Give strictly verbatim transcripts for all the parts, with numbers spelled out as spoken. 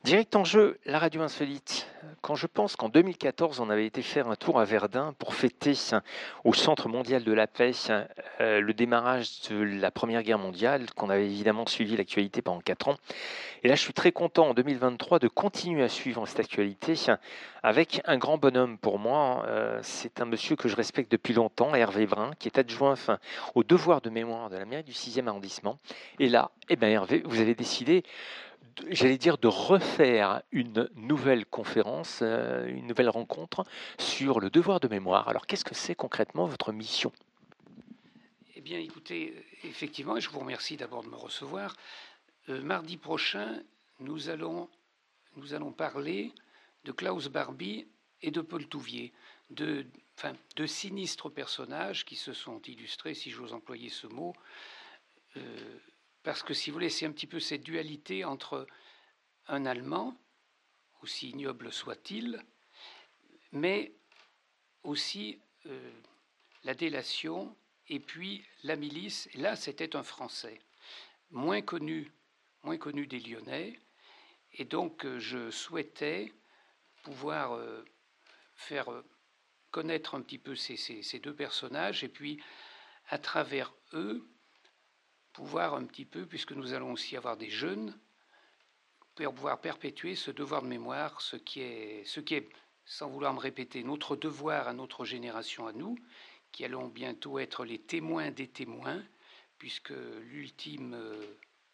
Direct en jeu, la radio insolite. Quand je pense qu'en deux mille quatorze, on avait été faire un tour à Verdun pour fêter au Centre mondial de la paix euh, le démarrage de la Première Guerre mondiale, qu'on avait évidemment suivi l'actualité pendant quatre ans. Et là, je suis très content en deux mille vingt-trois de continuer à suivre cette actualité avec un grand bonhomme pour moi. Euh, c'est un monsieur que je respecte depuis longtemps, Hervé Brun, qui est adjoint enfin, au devoir de mémoire de la mairie du sixième arrondissement. Et là, eh ben, Hervé, vous avez décidé j'allais dire, de refaire une nouvelle conférence, euh, une nouvelle rencontre sur le devoir de mémoire. Alors, qu'est-ce que c'est concrètement votre mission? Eh bien, écoutez, effectivement, je vous remercie d'abord de me recevoir. Euh, mardi prochain, nous allons, nous allons parler de Klaus Barbie et de Paul Touvier, de, enfin, de sinistres personnages qui se sont illustrés, si j'ose employer ce mot, euh, parce que, si vous voulez, c'est un petit peu cette dualité entre un Allemand, aussi ignoble soit-il, mais aussi euh, la délation et puis la milice. Et là, c'était un Français, moins connu, moins connu des Lyonnais. Et donc, euh, je souhaitais pouvoir euh, faire euh, connaître un petit peu ces, ces, ces deux personnages et puis, à travers eux, pouvoir un petit peu, puisque nous allons aussi avoir des jeunes, pour pouvoir perpétuer ce devoir de mémoire, ce qui est, ce qui est, sans vouloir me répéter, notre devoir à notre génération, à nous, qui allons bientôt être les témoins des témoins, puisque l'ultime, euh,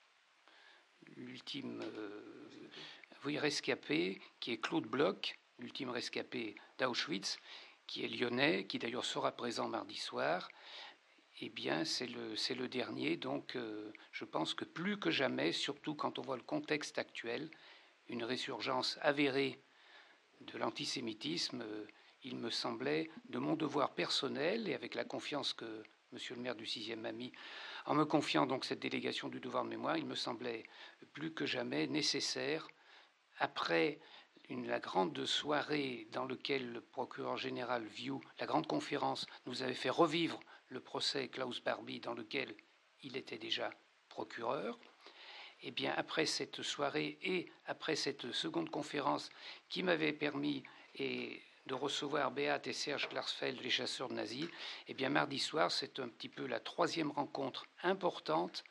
l'ultime euh, oui, rescapé, qui est Claude Bloch, l'ultime rescapé d'Auschwitz, qui est lyonnais, qui d'ailleurs sera présent mardi soir, eh bien, c'est le, c'est le dernier. Donc, euh, je pense que plus que jamais, surtout quand on voit le contexte actuel, une résurgence avérée de l'antisémitisme, euh, il me semblait, de mon devoir personnel, et avec la confiance que Monsieur le maire du sixième m'a mis, en me confiant donc cette délégation du devoir de mémoire, il me semblait plus que jamais nécessaire, après une, la grande soirée dans laquelle le procureur général View, la grande conférence, nous avait fait revivre le procès Klaus Barbie dans lequel il était déjà procureur, et bien après cette soirée et après cette seconde conférence qui m'avait permis et de recevoir Beat et Serge Klarsfeld, les chasseurs de nazis, et bien mardi soir, c'est un petit peu la troisième rencontre importante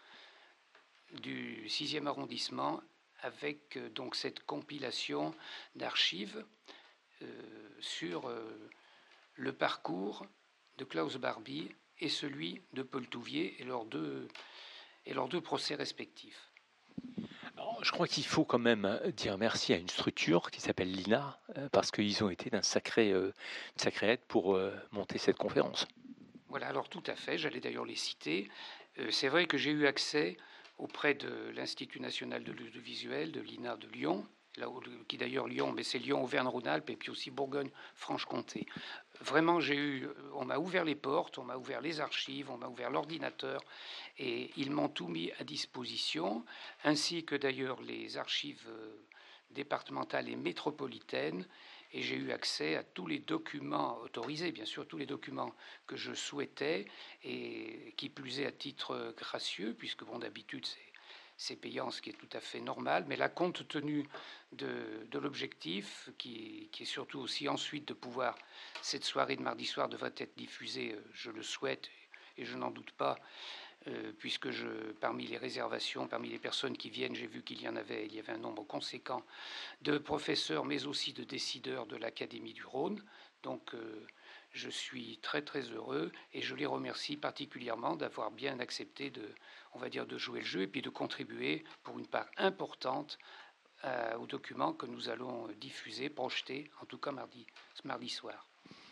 du sixième arrondissement avec euh, donc cette compilation d'archives euh, sur euh, le parcours de Klaus Barbie et celui de Paul Touvier et leurs deux, et leurs deux procès respectifs. Alors, je crois qu'il faut quand même dire merci à une structure qui s'appelle l'I N A, euh, parce qu'ils ont été d'un sacré, euh, une sacrée aide pour euh, monter cette conférence. Voilà, alors tout à fait, j'allais d'ailleurs les citer. Euh, c'est vrai que j'ai eu accès auprès de l'Institut national de l'audiovisuel, de l'I N A de Lyon, là où, qui d'ailleurs Lyon, mais c'est Lyon, Auvergne-Rhône-Alpes et puis aussi Bourgogne-Franche-Comté. Vraiment, j'ai eu, on m'a ouvert les portes, on m'a ouvert les archives, on m'a ouvert l'ordinateur et ils m'ont tout mis à disposition, ainsi que d'ailleurs les archives euh, départementales et métropolitaines. Et j'ai eu accès à tous les documents autorisés, bien sûr, tous les documents que je souhaitais, et qui plus est à titre gracieux, puisque bon, d'habitude, c'est c'est payant, ce qui est tout à fait normal, mais là, compte tenu de, de l'objectif, qui, qui est surtout aussi ensuite de pouvoir, cette soirée de mardi soir devrait être diffusée, je le souhaite, et je n'en doute pas, euh, puisque je, parmi les réservations, parmi les personnes qui viennent, j'ai vu qu'il y en avait, il y avait un nombre conséquent de professeurs, mais aussi de décideurs de l'Académie du Rhône. Donc, euh, je suis très très heureux et je les remercie particulièrement d'avoir bien accepté de, on va dire, de jouer le jeu et puis de contribuer pour une part importante euh, aux documents que nous allons diffuser, projeter, en tout cas mardi, ce mardi soir.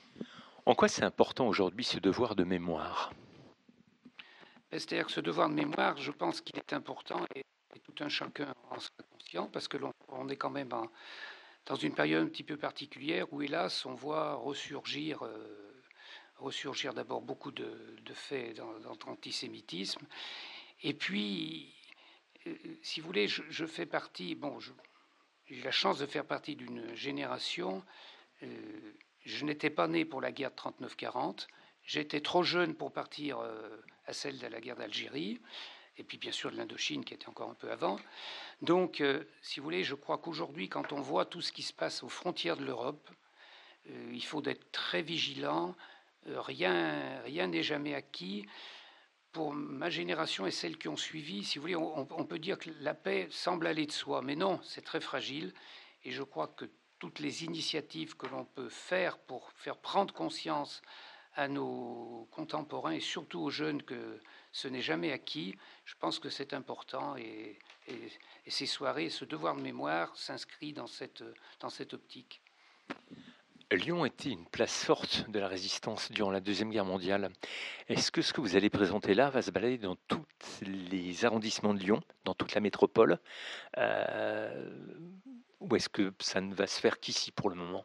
En quoi c'est important aujourd'hui ce devoir de mémoire? C'est-à-dire que ce devoir de mémoire, je pense qu'il est important et, et tout un chacun en sera conscient parce que l'on on est quand même en, dans une période un petit peu particulière où, hélas, on voit ressurgir, euh, ressurgir d'abord beaucoup de, de faits d'antisémitisme. Et puis, euh, si vous voulez, je, je fais partie, bon, je, j'ai la chance de faire partie d'une génération, euh, je n'étais pas né pour la guerre de trente-neuf quarante, j'étais trop jeune pour partir euh, à celle de la guerre d'Algérie, et puis bien sûr de l'Indochine qui était encore un peu avant. Donc, euh, si vous voulez, je crois qu'aujourd'hui, quand on voit tout ce qui se passe aux frontières de l'Europe, euh, il faut être très vigilant. Euh, rien rien n'est jamais acquis. Pour ma génération et celles qui ont suivi, si vous voulez, on, on peut dire que la paix semble aller de soi, mais non, c'est très fragile. Et je crois que toutes les initiatives que l'on peut faire pour faire prendre conscience à nos contemporains et surtout aux jeunes que ce n'est jamais acquis, je pense que c'est important. Et, et, et ces soirées, ce devoir de mémoire s'inscrit dans cette, dans cette optique. Lyon était une place forte de la résistance durant la Deuxième Guerre mondiale. Est-ce que ce que vous allez présenter là va se balader dans tous les arrondissements de Lyon, dans toute la métropole, euh, ou est-ce que ça ne va se faire qu'ici pour le moment?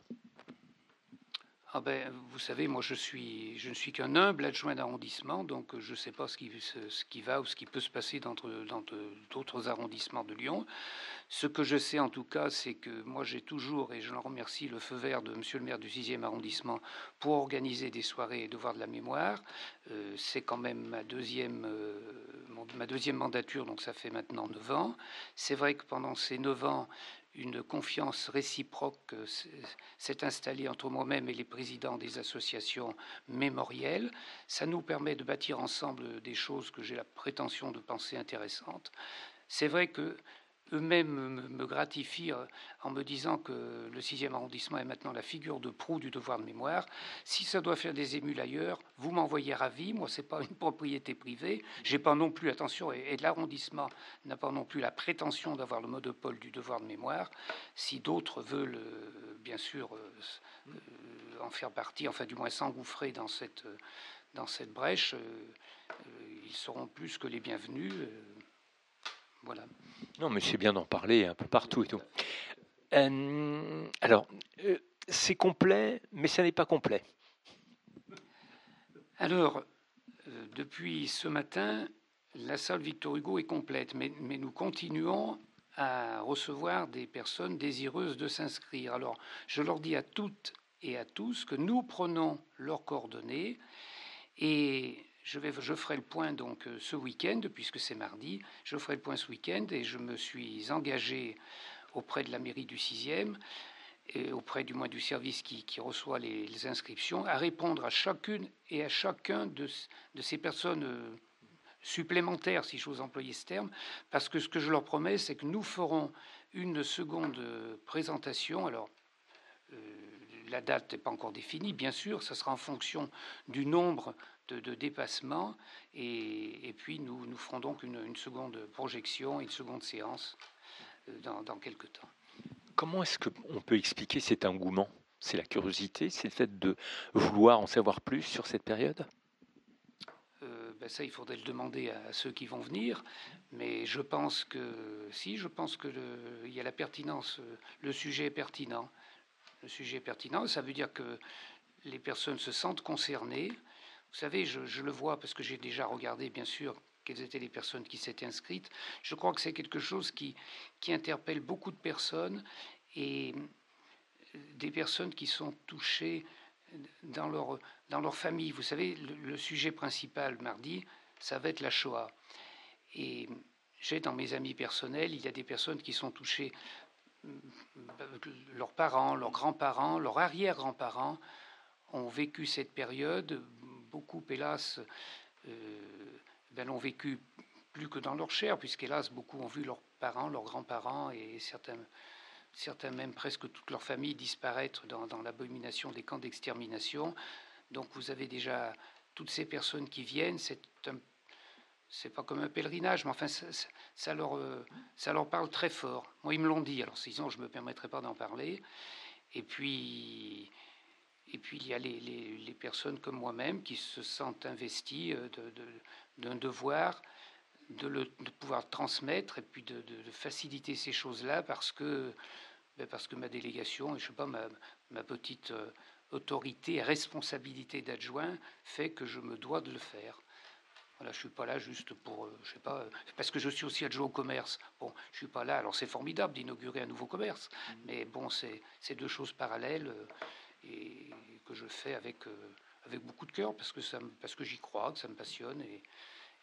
Ah ben, vous savez, moi je suis, je ne suis qu'un humble adjoint d'arrondissement, donc je ne sais pas ce qui, ce, ce qui va ou ce qui peut se passer dans, dans d'autres arrondissements de Lyon. Ce que je sais en tout cas, c'est que moi j'ai toujours, et je l'en remercie, le feu vert de monsieur le maire du sixième arrondissement pour organiser des soirées et devoirs de la mémoire. Euh, c'est quand même ma deuxième, euh, ma deuxième mandature, donc ça fait maintenant neuf ans. C'est vrai que pendant ces neuf ans, une confiance réciproque s'est installée entre moi-même et les présidents des associations mémorielles. Ça nous permet de bâtir ensemble des choses que j'ai la prétention de penser intéressantes. C'est vrai que eux-mêmes me gratifient en me disant que le sixième arrondissement est maintenant la figure de proue du devoir de mémoire. Si ça doit faire des émules ailleurs, vous m'envoyez ravi. Moi, c'est pas une propriété privée. J'ai pas non plus, attention, et l'arrondissement n'a pas non plus la prétention d'avoir le monopole du devoir de mémoire. Si d'autres veulent, bien sûr, en faire partie, enfin du moins s'engouffrer dans cette, dans cette brèche, ils seront plus que les bienvenus. Voilà. Non, mais c'est bien d'en parler un peu partout et tout. Euh, alors, euh, c'est complet, mais ça n'est pas complet. Alors, euh, depuis ce matin, la salle Victor Hugo est complète, mais, mais nous continuons à recevoir des personnes désireuses de s'inscrire. Alors, je leur dis à toutes et à tous que nous prenons leurs coordonnées et je, vais, je ferai le point donc ce week-end, puisque c'est mardi, je ferai le point ce week-end et je me suis engagé auprès de la mairie du sixième et auprès du moins du service qui, qui reçoit les, les inscriptions, à répondre à chacune et à chacun de, de ces personnes supplémentaires, si j'ose employer ce terme, parce que ce que je leur promets, c'est que nous ferons une seconde présentation. Alors, euh, la date n'est pas encore définie, bien sûr, ça sera en fonction du nombre de, de dépassements, et, et puis nous, nous ferons donc une, une seconde projection, une seconde séance euh, dans, dans quelques temps. Comment est-ce qu'on peut expliquer cet engouement? C'est la curiosité, c'est le fait de vouloir en savoir plus sur cette période? euh, ben ça, il faudrait le demander à ceux qui vont venir, mais je pense que si, je pense que le, il y a la pertinence, le sujet est pertinent. Le sujet est pertinent, ça veut dire que les personnes se sentent concernées. Vous savez, je, je le vois parce que j'ai déjà regardé, bien sûr, quelles étaient les personnes qui s'étaient inscrites. Je crois que c'est quelque chose qui, qui interpelle beaucoup de personnes et des personnes qui sont touchées dans leur, dans leur famille. Vous savez, le, le sujet principal mardi, ça va être la Shoah. Et j'ai dans mes amis personnels, il y a des personnes qui sont touchées, leurs parents, leurs grands-parents, leurs arrière-grands-parents ont vécu cette période. Beaucoup, hélas, euh, ben, l'ont vécu plus que dans leur chair, puisqu'hélas, beaucoup ont vu leurs parents, leurs grands-parents et certains, certains même presque toute leur famille disparaître dans, dans l'abomination des camps d'extermination. Donc vous avez déjà toutes ces personnes qui viennent, c'est un c'est pas comme un pèlerinage, mais enfin, ça, ça, leur, ça leur parle très fort. Moi, ils me l'ont dit, alors sinon, je ne me permettrai pas d'en parler. Et puis, et puis il y a les, les, les personnes comme moi-même qui se sentent investies de, de, d'un devoir de, le, de pouvoir transmettre et puis de, de, de faciliter ces choses-là parce que, ben parce que ma délégation, et je sais pas, ma, ma petite autorité et responsabilité d'adjoint fait que je me dois de le faire. Voilà, je suis pas là juste pour, euh, je sais pas, parce que je suis aussi adjoint au commerce. Bon, je suis pas là. Alors c'est formidable d'inaugurer un nouveau commerce, mmh. mais bon, c'est, c'est deux choses parallèles euh, et que je fais avec euh, avec beaucoup de cœur parce que ça, parce que j'y crois, que ça me passionne et,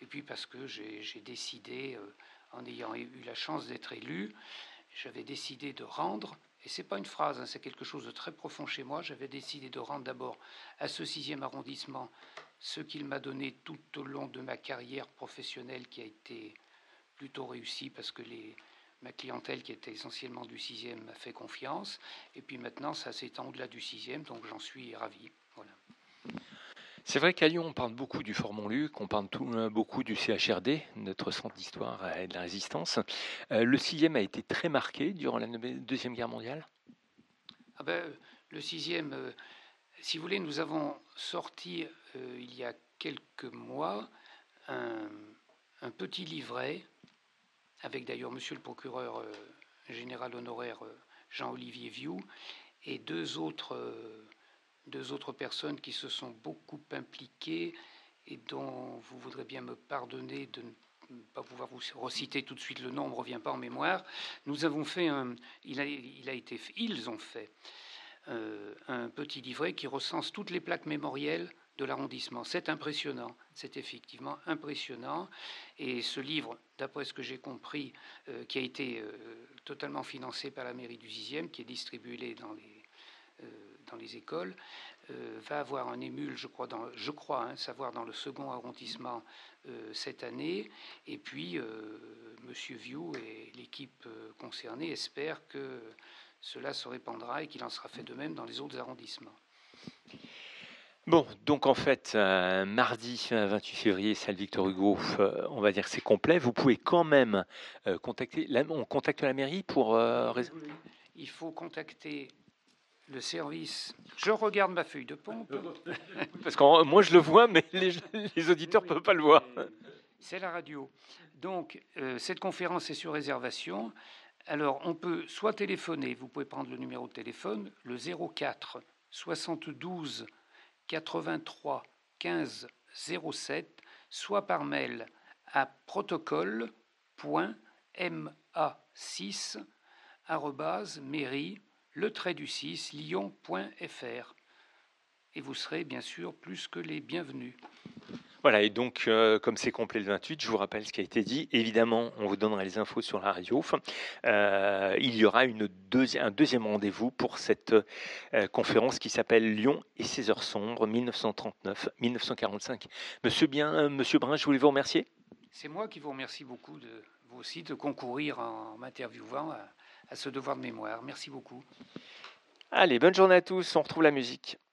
et puis parce que j'ai, j'ai décidé, euh, en ayant eu la chance d'être élu, j'avais décidé de rendre, et c'est pas une phrase, hein, c'est quelque chose de très profond chez moi, j'avais décidé de rendre d'abord à ce sixième arrondissement ce qu'il m'a donné tout au long de ma carrière professionnelle qui a été plutôt réussie parce que les, ma clientèle qui était essentiellement du sixième m'a fait confiance, et puis maintenant ça s'étend au-delà du sixième, donc j'en suis ravi. Voilà. C'est vrai qu'à Lyon, on parle beaucoup du Fort Montluc, on parle tout, euh, beaucoup du C H R D, notre centre d'histoire et de la résistance. Euh, le sixième a été très marqué durant la Deuxième Guerre mondiale. Ah ben, le sixième, euh, si vous voulez, nous avons sorti euh, il y a quelques mois un, un petit livret, avec d'ailleurs monsieur le procureur euh, général honoraire euh, Jean-Olivier Vieux et deux autres... Euh, deux autres personnes qui se sont beaucoup impliquées et dont vous voudrez bien me pardonner de ne pas pouvoir vous reciter tout de suite le nom, ne me revient pas en mémoire. Nous avons fait un, il a, il a été, ils ont fait euh, un petit livret qui recense toutes les plaques mémorielles de l'arrondissement. C'est impressionnant, c'est effectivement impressionnant. Et ce livre, d'après ce que j'ai compris, euh, qui a été euh, totalement financé par la mairie du sixième, qui est distribué dans les Euh, dans les écoles, euh, va avoir un émule, je crois, dans, je crois hein, savoir dans le second arrondissement euh, cette année. Et puis, euh, Monsieur Vieux et l'équipe euh, concernée espèrent que cela se répandra et qu'il en sera fait de même dans les autres arrondissements. Bon, donc en fait, euh, mardi vingt-huit février, salle Victor Hugo, euh, on va dire que c'est complet. Vous pouvez quand même euh, contacter, la, on contacte la mairie pour... Euh, oui, oui. Il faut contacter le service. Je regarde ma feuille de pompe. Parce que moi je le vois, mais les, les auditeurs ne peuvent pas le voir. C'est la radio. Donc, euh, cette conférence est sur réservation. Alors, on peut soit téléphoner, vous pouvez prendre le numéro de téléphone, le zéro quatre soixante-douze quatre-vingt-trois quinze zéro sept, soit par mail à protocole point m a six arobase mairie le trait du six lyon point f r. Et vous serez bien sûr plus que les bienvenus. Voilà, et donc, euh, comme c'est complet le vingt-huit, je vous rappelle ce qui a été dit. Évidemment, on vous donnera les infos sur la radio. Euh, il y aura une deuxi- un deuxième rendez-vous pour cette euh, conférence qui s'appelle Lyon et ses heures sombres, mille neuf cent trente-neuf à mille neuf cent quarante-cinq. Monsieur, bien, euh, Monsieur Brun, je voulais vous remercier. C'est moi qui vous remercie beaucoup, de, vous aussi, de concourir en m'interviewant à, à ce devoir de mémoire. Merci beaucoup. Allez, bonne journée à tous, on retrouve la musique.